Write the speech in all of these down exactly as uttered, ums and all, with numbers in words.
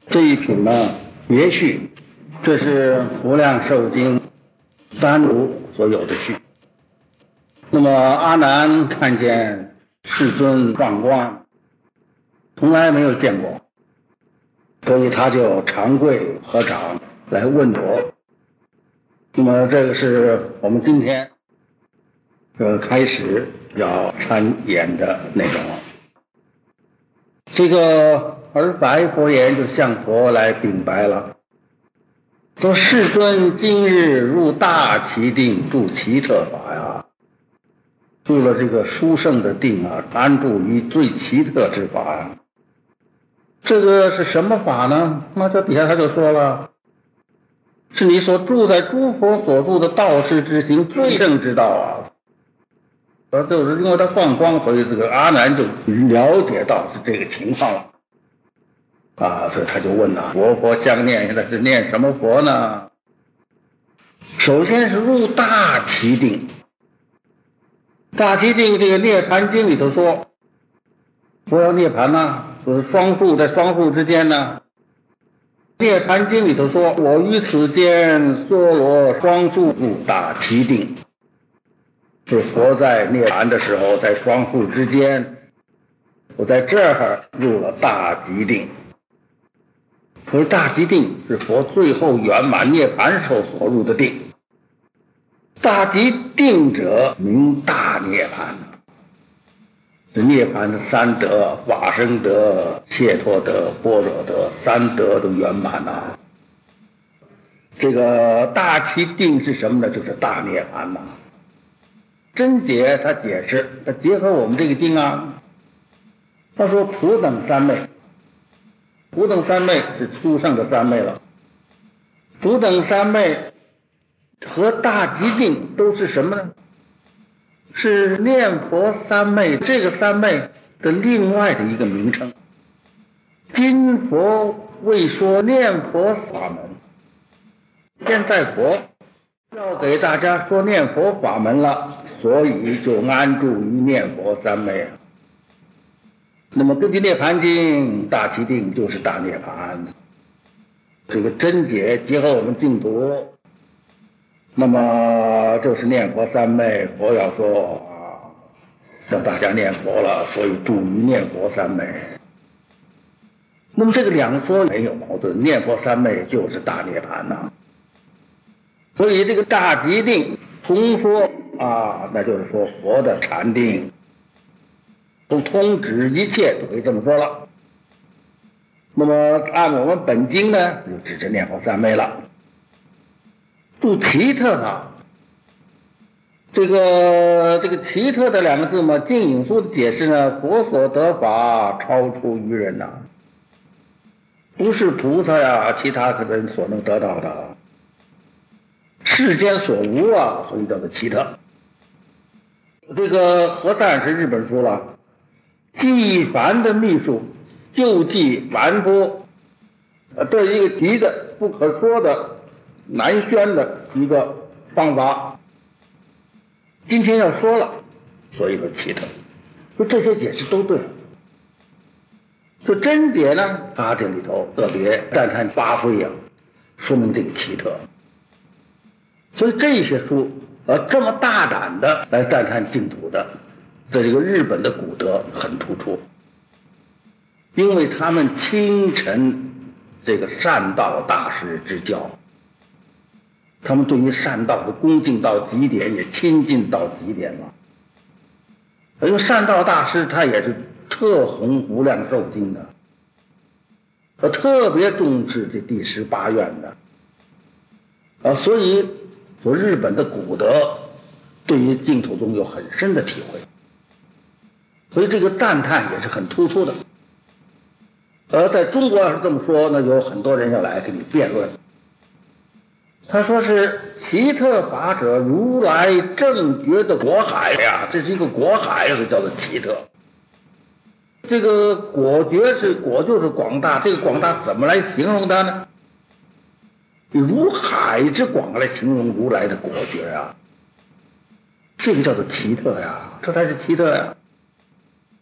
这一品呢，别序，这是《无量寿经》单独所有的序。那么阿难看见世尊放光，从来没有见过，所以他就长跪合掌来问佛。那么这个是我们今天呃开始要参演的内容。这个而白佛言就向佛来禀白了，说世尊今日入大奇定，住奇特法呀，入了这个殊胜的定啊，安住于最奇特之法呀。这个是什么法呢？那这底下他就说了，是你所住在诸佛所住的道士之行最胜之道啊。而就是因为他放光，所以这个阿难就了解到是这个情况了啊，所以他就问了，佛佛相念，现在是念什么佛呢？首先是入大奇定。大奇定这个涅盘经里头说，佛要涅盘呢，就是双树在双树之间呢。涅盘经里头说，我于此间梭罗双树入大奇定，是佛在涅盘的时候，在双树之间，我在这儿入了大极定。所以大极定是佛最后圆满涅盘时候所入的定。大极定者名大涅盘，是涅盘的三德，法身德、解脱德、般若德，三德都圆满了。这个大极定是什么呢？就是大涅盘呐。真解他解释，他结合我们这个经啊，他说普等三昧，普等三昧是殊胜的三昧了。普等三昧和大极定都是什么呢？是念佛三昧，这个三昧的另外的一个名称。今佛未说念佛法门，现在佛要给大家说念佛法门了，所以就安住于念佛三昧。那么根据涅盘经，大奇定就是大涅盘。这个真解结合我们净土，那么就是念佛三昧。佛要说啊，让大家念佛了，所以住于念佛三昧。那么这个两说没有矛盾，念佛三昧就是大涅盘呐、啊。所以这个大极定通说啊，那就是说佛的禅定都通指一切，都可以这么说了。那么按我们本经呢，就指着念佛三昧了。住奇特法，这个这个奇特的两个字嘛，净影书的解释呢，佛所得法超出于人呐、啊，不是菩萨呀，其他的人所能得到的。世间所无啊，所以叫做奇特。这个和尚是日本书了，纪梵的秘术，救济凡夫，这一个急的不可说的难宣的一个方法。今天要说了，所以说奇特。说这些解释都对。说真解呢，他这里头特别赞叹发挥啊，说明这个奇特。所以这些书呃这么大胆的来赞叹净土的，在这个日本的古德很突出，因为他们亲承这个善道大师之教，他们对于善道的恭敬到极点，也亲近到极点了。因为善道大师他也是特弘无量寿经的，他特别重视这第十八愿的啊，所以说日本的古德对于净土宗有很深的体会，所以这个赞叹也是很突出的。而在中国要是这么说，那有很多人要来跟你辩论。他说是奇特法者，如来正觉的果海呀，这是一个果海，这叫做奇特。这个果觉是果，就是广大，这个广大怎么来形容它呢？如海之广来形容如来的果觉啊，这个叫做奇特呀，这才是奇特呀。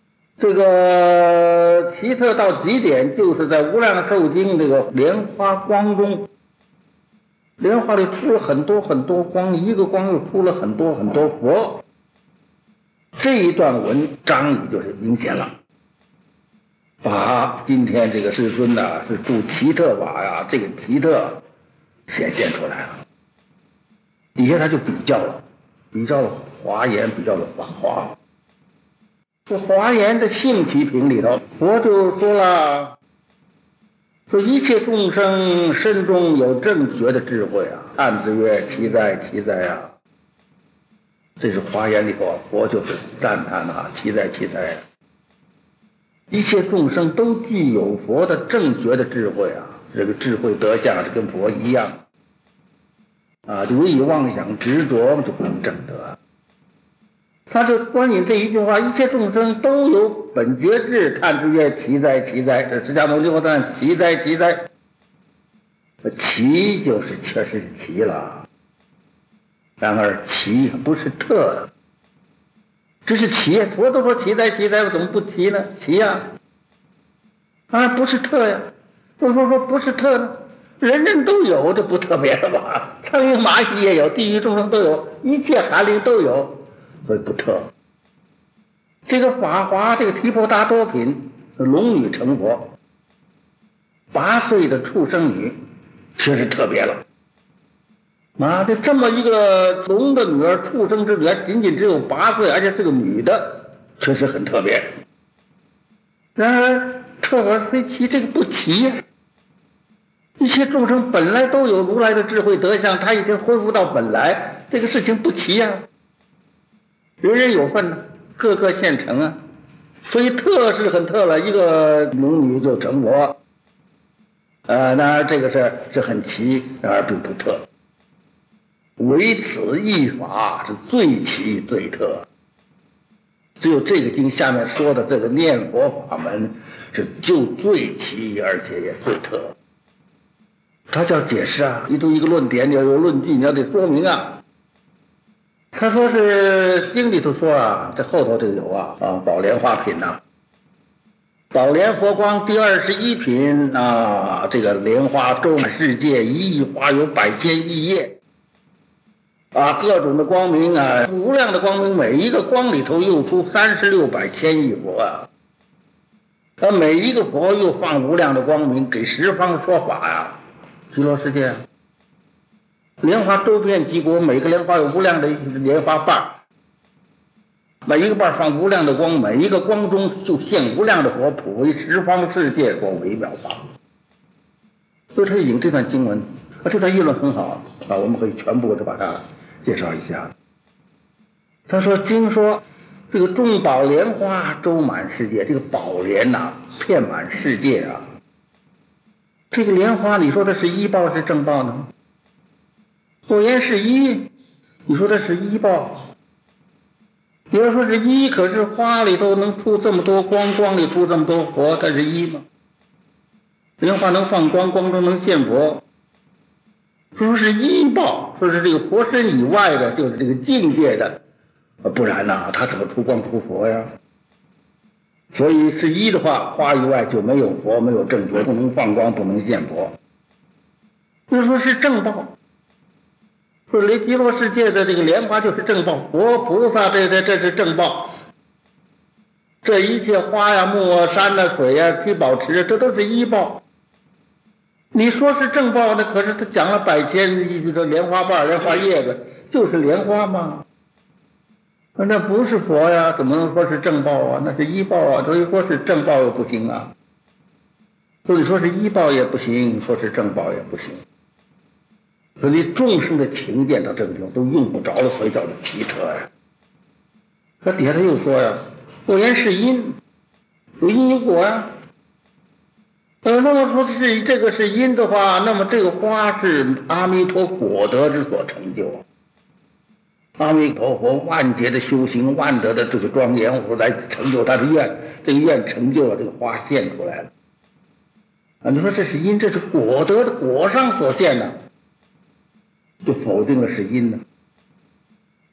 这个奇特到极点，就是在无量寿经这个莲花光中，莲花里出了很多很多光，一个光又出了很多很多佛。这一段文章里就是明显了，把今天这个世尊呢、啊、是住奇特法呀，这个奇特显现出来了。底下他就比较了，比较了华严，比较了法华。这华严的性起品里头，佛就说了，说一切众生身中有正觉的智慧啊，叹之曰：奇哉奇哉啊！这是华严里头啊，佛就是赞叹啊，奇哉奇哉啊！一切众生都具有佛的正觉的智慧啊，这个智慧德相就跟佛一样啊，留以妄想执着就不能证得。他就关于这一句话，一切众生都有本觉智，叹之曰：奇哉奇哉！这释迦牟尼佛赞奇哉奇哉，奇就是确实是奇了，然而奇不是特的，这是奇，佛都说奇哉奇哉，我怎么不奇呢？奇呀、啊，啊不是特呀，为什么说不是特呢？人人都有，这不特别了吧？苍蝇蚂蚁也有，地狱众生都有，一切寒灵都有。所以不特。这个法华，这个提婆达多品，龙女成佛，八岁的畜生女，确实特别了。啊，这这么一个龙的女儿，畜生之女，仅仅只有八岁，而且是个女的，确实很特别。然而特而非奇，这个不奇呀、啊。一切众生本来都有如来的智慧德相，他已经恢复到本来，这个事情不奇呀、啊。人人有份呢，个个现成啊，所以特是很特了，一个龙女就成佛，呃，当然这个事是很奇，然而并不特，唯此一法是最奇最特，只有这个经下面说的这个念佛法门是就最奇，而且也最特。他叫解释啊，一读一个论点，你要有论据，你要得说明啊。他说是经里头说啊，这后头这个有啊啊宝莲花品呐、啊，宝莲佛光第二十一品啊，这个莲花周满世界，一亿花有百千亿叶啊，各种的光明啊，无量的光明，每一个光里头又出三十六百千亿佛啊，他每一个佛又放无量的光明，给十方说法呀、啊，极乐世界、啊。莲花周遍极国，每个莲花有无量的莲花瓣，每一个瓣放无量的光，每一个光中就现无量的佛，普为十方世界所微妙法。所以他引这段经文，啊，这段议论很好啊，我们可以全部的把它介绍一下。他说经说这个众宝莲花周满世界，这个宝莲呐、啊，遍满世界啊。这个莲花，你说它是依报是正报呢？佛言是一，你说这是一报。你要说是一，可是花里头能出这么多光，光里出这么多佛，它是一吗？莲花能放光，光中能现佛。说是一报，说是这个佛身以外的，就是这个境界的，不然呐、啊，他怎么出光出佛呀？所以是一的话，花以外就没有佛，没有正觉，不能放光，不能现佛。就说是正报。说离极乐世界的这个莲花就是正报，佛菩萨这这这是正报，这一切花呀、木啊、山啊、水啊、七宝池，这都是依报。你说是正报呢，可是他讲了百千亿的莲花瓣、莲花叶子，就是莲花吗？那不是佛呀，怎么能说是正报啊？那是依报啊，所以说是正报又不行啊。所以说是依报也不行，说是正报也不行。所以众生的情见到这个地方都用不着了，所以叫做奇特呀。那底下他又说呀，果言是因，有因有果呀。呃，那么说是这个是因的话，那么这个花是阿弥陀果德之所成就啊。阿弥陀佛万劫的修行，万德的这个庄严，我来成就他的愿，这个愿成就了，这个花现出来了。啊，你说这是因，这是果德的果上所现的。就否定了是因呢？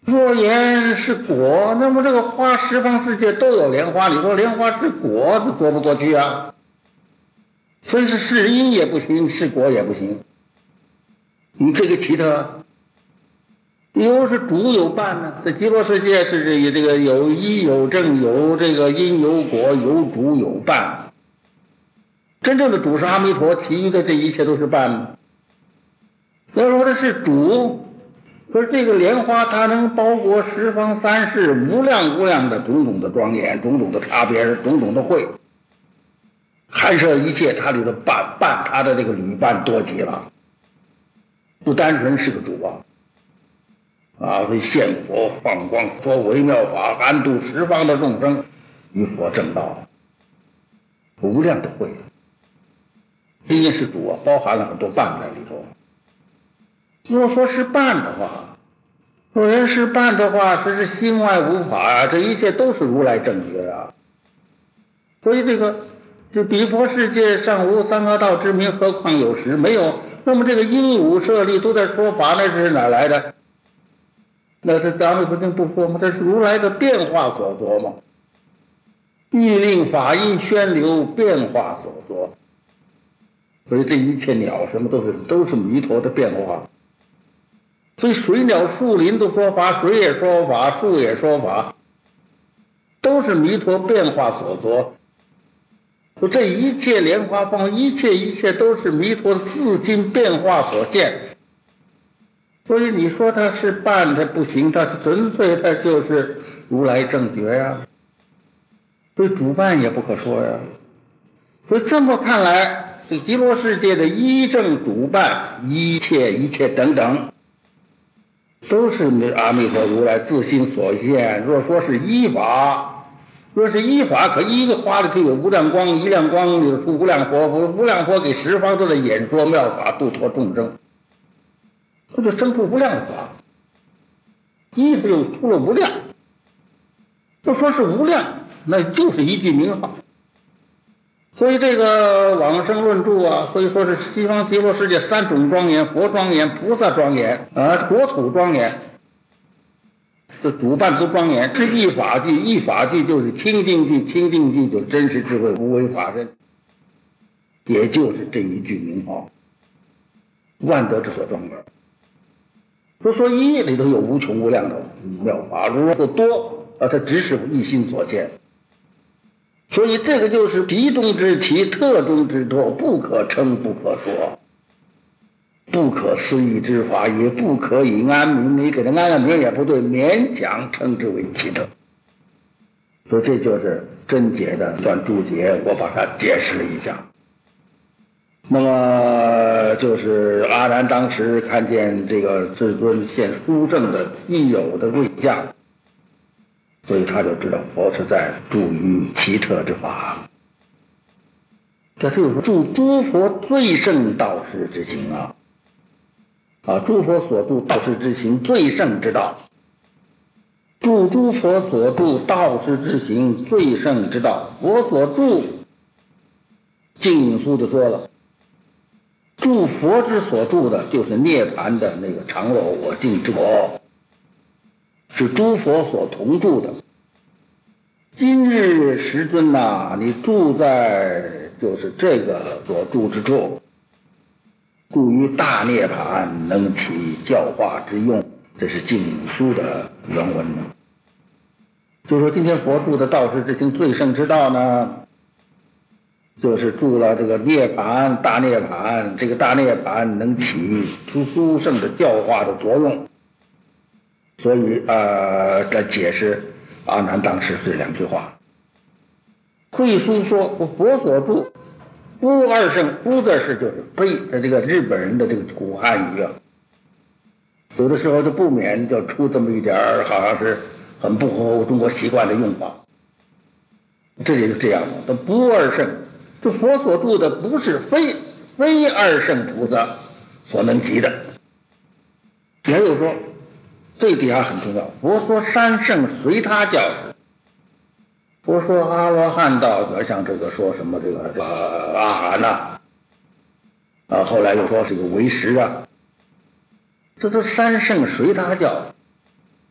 若言是果，那么这个花十方世界都有莲花，你说莲花是果，这说不过去啊。所以是是因也不行，是果也不行。你这个奇特，又是主有伴呢。这极乐世界是这个这个有一有正，有这个因有果，有主有伴。真正的主是阿弥陀，其余的这一切都是伴。要说的是主，可是这个莲花它能包裹十方三世无量无量的种种的庄严，种种的差别，种种的慧，含摄一切，它里头伴伴它的这个旅伴多极了，不单纯是个主啊。啊，为现佛放光，说微妙法，安度十方的众生与佛正道，无量的慧。毕竟是主啊，包含了很多伴在里头。如果说是伴的话，若人是伴的话，这是心外无法啊，这一切都是如来正觉啊。所以这个这彼佛世界上无三恶道之名，何况有时没有？那么这个因无舍利都在说法，那是哪来的？那是咱们不定不说吗？这是如来的变化所作嘛。欲令法音宣流，变化所作。所以这一切鸟什么都是都是弥陀的变化。所以水鸟树林都说法，水也说法，树也说法，都是弥陀变化所作。说这一切莲花放，一切一切都是弥陀自心变化所现。所以你说它是伴，它不行，它纯粹它就是如来正觉呀、啊。所以主伴也不可说呀、啊。所以这么看来，这极乐世界的一正主伴，一切一切等等，都是阿弥陀如来自心所现。若说是依法，若是依法，可一个花里头有无量光，一量光有出无量佛，无量佛给十方都在演说妙法，度脱众生，这就生出无量法。依是又出了无量，就说是无量，那就是一句名号。所以这个往生论著啊，所以说是西方极乐世界三种庄严：佛庄严、菩萨庄严啊，国土庄严。这主伴都庄严，是一法界，一法界就是清净界，清净界就是真实智慧无为法身，也就是这一句名号，万德之所庄严。说说一里头有无穷无量的妙法，如果说多啊，它只是一心所见。所以这个就是其中之其，特中之特，不可称，不可说，不可思议之法，也不可以安名。你给它安个名也不对，勉强称之为奇特。所以这就是真解的段注解，我把它解释了一下。那么就是阿难当时看见这个至尊现殊胜的稀有的瑞相，所以他就知道佛是在助于奇特之法。这就是助诸佛最胜道士之行啊！啊，诸佛所助道士之行最胜之道，助诸佛所助道士之行最胜之道。佛所助，净书就说了，助佛之所助的就是涅槃的那个常若我净之国，是诸佛所同住的。今日时尊呐、啊，你住在就是这个所住之处，住于大涅槃，能起教化之用。这是净书的原文呢。就说今天佛住的道士之行最胜之道呢，就是住了这个涅槃，大涅槃，这个大涅槃能起出殊胜的教化的作用。所以呃，来解释阿难当时这两句话。慧书说佛所住不二圣，不字是就是非的这个日本人的这个古汉语啊，有的时候就不免就出这么一点儿，好像是很不合中国习惯的用法。这也是这样的，它不二圣，这佛所住的不是非非二圣菩萨所能及的。也有说这底下很重要，佛说三圣随他教时，佛说阿罗汉道，像这个说什么这个、这个、阿含呐、啊，啊，后来又说是个唯识啊，这都三圣随他教。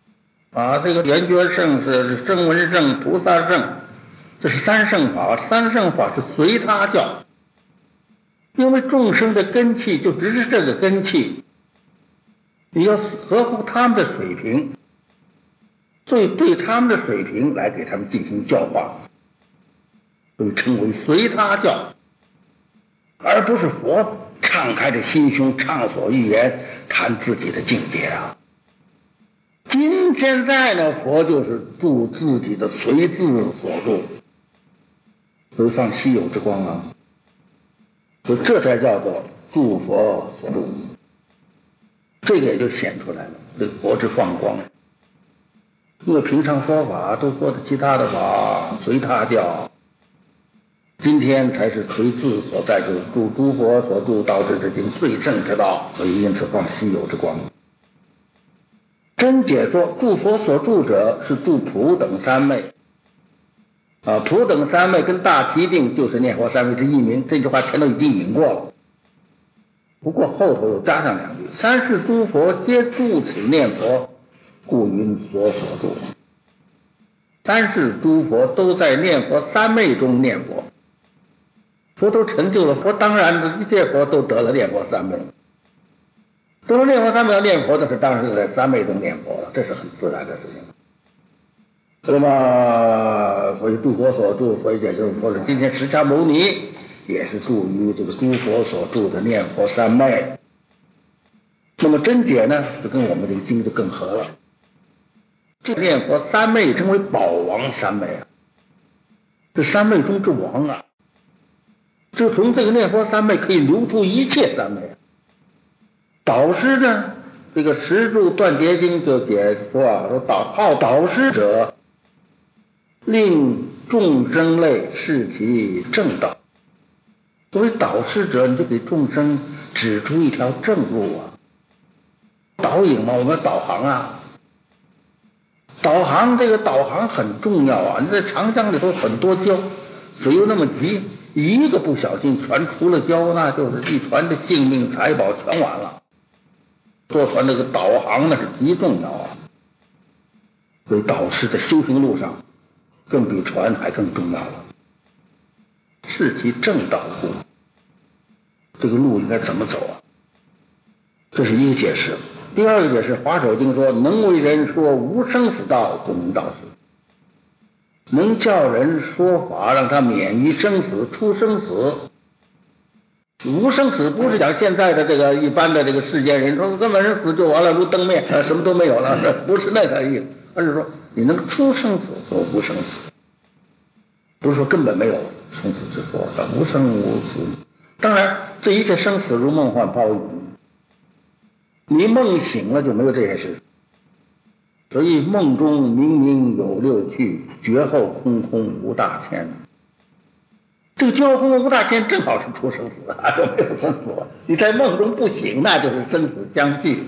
啊，这个圆觉圣是声闻圣、菩萨圣，这是三圣法。三圣法是随他教，因为众生的根器就只是这个根器，你要合乎他们的水平，所以对他们的水平来给他们进行教化，所以称为随他教，而不是佛敞开着心胸畅所欲言谈自己的境界啊。今现在呢，佛就是助自己的随自所助，所以放稀有之光啊，所以这才叫做助佛所助，这个也就显出来了，这佛之放光。因为平常说法都说的其他的法随他教，今天才是随自所在之助诸佛所助道之之经最胜之道，所以因此放稀有之光。真解说助佛所助者是助普等三昧啊，普等三昧跟大提定就是念佛三昧之一名，这句话前头已经引过了，不过后头又加上两句：三世诸佛皆助此念佛，故云所所助。三世诸佛都在念佛三昧中念佛，佛都成就了，佛当然一切佛都得了念佛三昧，得了念佛三昧要念佛的是当然是在三昧中念佛了，这是很自然的事情。那么所以诸佛所助，所以也就是说是今天释迦牟尼也是助于这个诸佛所助的念佛三昧。那么真解呢，就跟我们这个经就更合了。这念佛三昧称为宝王三昧啊，这三昧中之王啊，就从这个念佛三昧可以流出一切三昧啊。导师呢，这个十住断结经就解说啊，说导好导师者，令众生类示其正道。作为导师者，你就给众生指出一条正路啊。导引嘛，我们导航啊，导航这个导航很重要啊。你在长江里头很多礁，水又那么急，一个不小心船出了礁，那就是一船的性命财宝全完了。坐船这个导航那是极重要啊，所以导师在修行路上更比船还更重要了。是其正道故，这个路应该怎么走啊？这是一个解释。第二个解释，华首经说，能为人说无生死道，故名道师。能叫人说法，让他免于生死，出生死。无生死不是讲现在的这个一般的这个世间人说根本人死就完了，如灯灭，什么都没有了，不是那个意思，而是说你能出生死，说无生死，不是说根本没有生死之说，叫无生无死。当然，这一切生死如梦幻泡影，你梦醒了就没有这些事。所以梦中明明有六趣，觉后空空无大千。这个觉后空空无大千正好是出生死啊，就没有生死了。你在梦中不醒，那就是生死相继。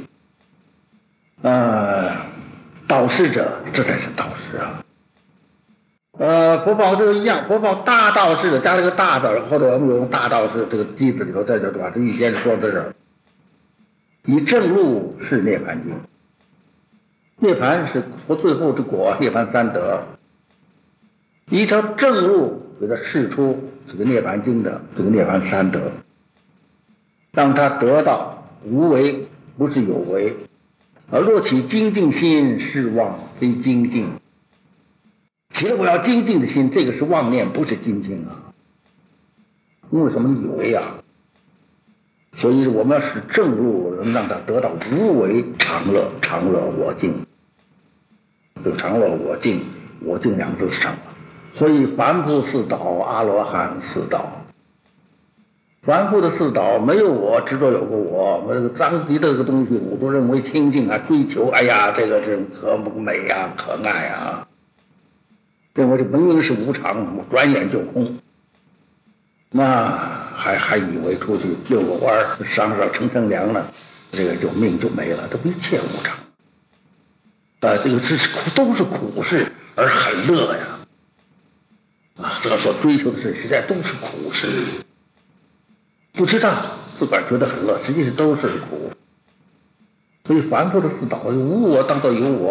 呃，导师者，这才是导师啊。呃，佛报这个一样，佛报大道士的加了个大字，或者我们有用大道士这个机子里头在这把这一先说到这儿。以正路是涅盘经，涅盘是佛最后之果，涅盘三德。一条正路给他示出这个涅盘经的这个涅盘三德，让他得到无为不是有为，而若起精进心，是妄非精进。起了我要精进的心，这个是妄念，不是精进啊。因为什么？以为啊。所以我们要使正路，让他得到无为常乐，常乐我净。这个常乐我净，我净两字是常乐。所以凡夫四倒，阿罗汉四倒。凡夫的四倒没有我，执着有个我，我这个脏极的这个东西，我都认为清净啊，追求，哎呀，这个是可美啊，可爱啊，认为这明明是无常，转眼就空。那还还以为出去遛个弯儿，上上乘乘凉了，这个就命就没了，这不一切无常。啊，这个是都是苦事，而很乐呀。啊，这所追求的事实在都是苦事，不知道自个儿觉得很乐，实际上都是苦。所以凡夫的四倒，无我当作有我，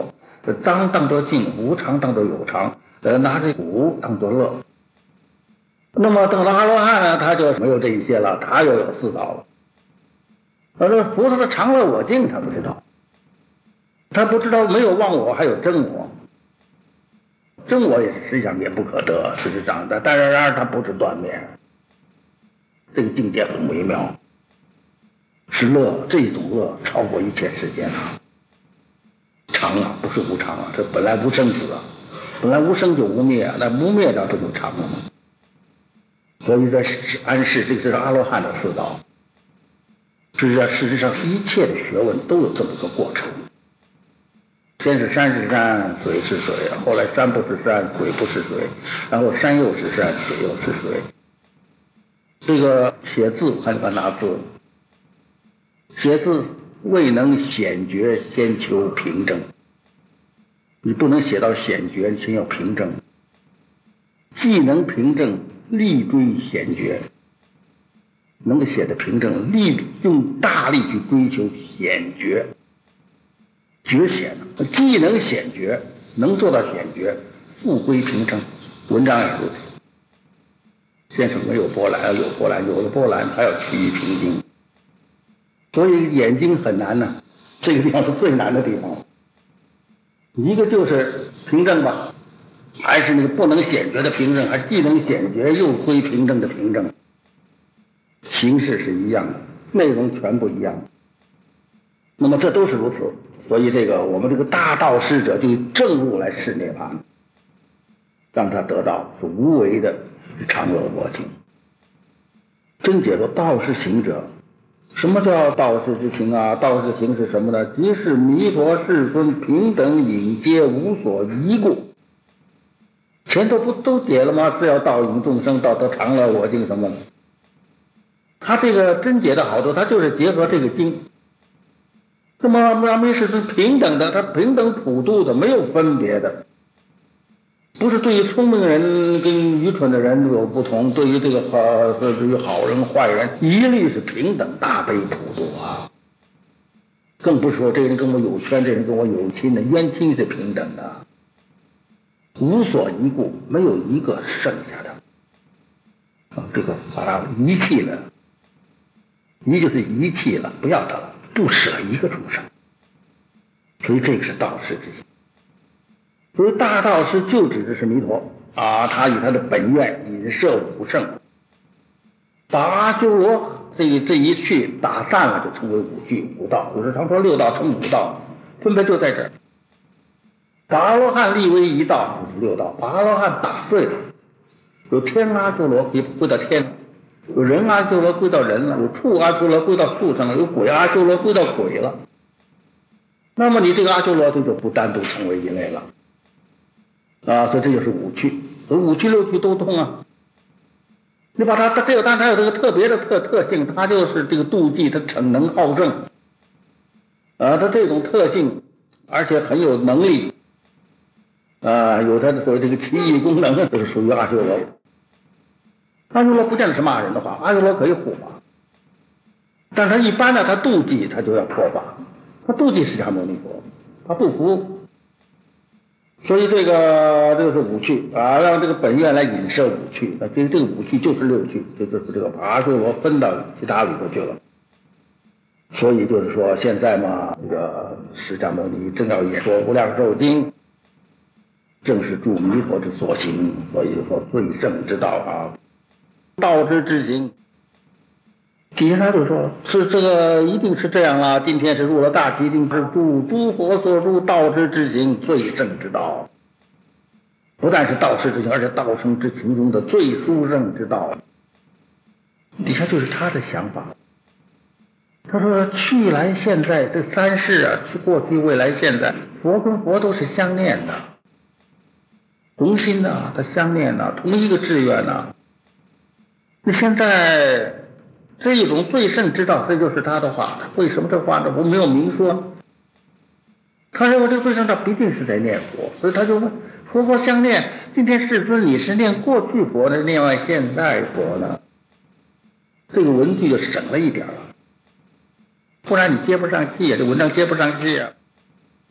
这脏当作净，无常当作有常，呃，拿这苦当作乐。那么等到阿罗汉呢，他就没有这一些了，他又有四道了。而这菩萨的常乐我净他不知道，他不知道没有忘我，还有真我。真我也是实际上也不可得，事实上的，但是然而它不是断灭，这个境界很微妙，是乐，这种乐超过一切世间啊，常啊，不是无常啊，这本来无生死啊，本来无生就无灭啊，那无灭到这就常了嘛。所以在安世，这个是阿罗汉的四道。事实上，事实上一切的学问都有这么个过程。先是山是山，水是水，后来山不是山，水不是水，然后山又是山，水又是水。这个写字还得拿字，写字未能显觉，先求平正。你不能写到显觉，先要平正。既能平正，力追显觉。能够写得平正，力用大力去追求显觉。觉显，既能显觉，能做到显觉，复归平正。文章也如此。先生没有波澜，有波澜，有了波澜，还要趋于平静。所以眼睛很难呢、啊，这个地方是最难的地方。一个就是平正吧，还是那个不能显觉的平正，还是既能显觉又归平正的平正。形式是一样的，内容全不一样。那么这都是如此。所以这个我们这个大道师者就以正悟来示涅槃，让他得到是无为的常乐我净。真解说道是行者，什么叫道是之行啊？道是行是什么呢？即是弥陀世尊平等引接，无所依故。前头不都解了吗？是要道引众生，道得常乐我净什么的。他这个真解的好处，他就是结合这个经。那么阿弥是平等的，他平等普度的，没有分别的，不是对于聪明人跟愚蠢的人有不同，对于这个呃对于好人坏人一律是平等大悲普度啊。更不是说这个人跟我有冤，这人跟我有亲的，冤亲是平等的，无所依故，没有一个剩下的啊，这个把它遗弃了，遗就是遗弃了，不要它了。不舍一个众生，所以这个是道师之行。所以大道师就指的是弥陀啊，他以他的本愿引摄五圣，把阿修罗这一这一去打散了，就成为五具五道。古时常说六道成五道，分别就在这儿。把阿罗汉立为一道，就是六道；把阿罗汉打碎了，有天阿修罗可以归到天。有人阿修罗归到人了，有畜阿修罗归到畜生了，有鬼阿修罗归到鬼了。那么你这个阿修罗就不单独成为一类了啊，所以这就是五趣，五趣六趣都通啊。你把它这个，但它有这个特别的特特性，它就是这个妒忌，它逞能好胜啊，它这种特性，而且很有能力啊，有它的所谓这个奇异功能，就是属于阿修罗。阿修罗不见得是骂人的话，阿修罗可以护法，但是他一般呢，他妒忌，他就要破法，他妒忌释迦牟尼佛，他不服，所以这个这个是五趣啊，让这个本愿来引摄五趣，那其实这个五趣就是六趣，就就是这个把阿修罗分到其他里头去了。所以就是说，现在嘛，这个释迦牟尼正要演说无量寿经，正是助弥陀之所行，所以说最胜之道啊。道之之行，底下他就说是这个一定是这样啊，今天是入了大题，一定是助诸佛所入道之之行最胜之道，不但是道师之行，而且道生之行中的最殊胜之道。底下就是他的想法，他说去来现在这三世啊，去过去未来现在，佛跟佛都是相念的，同心的、啊，他相念的、啊，同一个志愿的、啊。那现在这一种最胜之道，这就是他的话。为什么这话呢？我没有明说。他认为这个最胜之道必定是在念佛，所以他就问：佛佛相念，今天世尊你是念过去佛呢，念完现在佛呢？这个文句就省了一点了，不然你接不上气啊，这文章接不上气啊。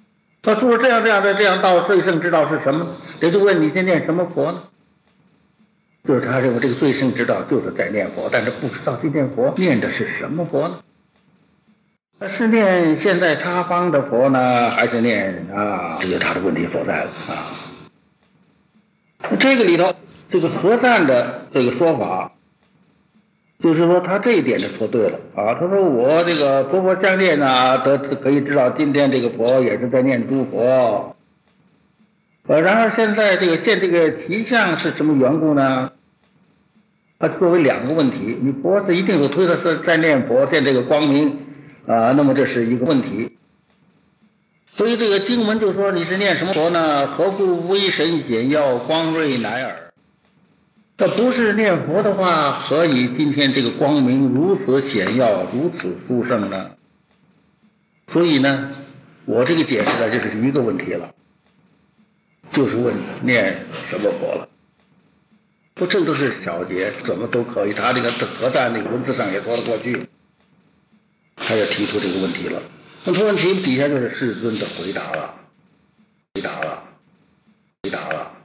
他说这样这样的这样道最胜之道是什么？这就问你在念什么佛呢？就是他认为这个最胜之道就是在念佛，但是不知道这念佛念的是什么佛呢？是念现在他方的佛呢，还是念啊？这就他的问题所在了啊。这个里头，这个和赞的这个说法，就是说他这一点就说对了啊。他说我这个佛佛相念呢，得可以知道今天这个佛也是在念诸佛。呃，然而现在这个见这个题相是什么缘故呢？它作为两个问题，你佛是一定有推的是在念佛见这个光明啊，那么这是一个问题。所以这个经文就说你是念什么佛呢？何故威神显耀，光瑞乃尔？这不是念佛的话，何以今天这个光明如此显耀，如此殊胜呢？所以呢，我这个解释呢，就是一个问题了，就是问念什么佛了。不，这都是小节，怎么都可以。他这个和赞那个文字上也说得过去，他也提出这个问题了。那这问题底下就是世尊的回答了，回答了，回答了。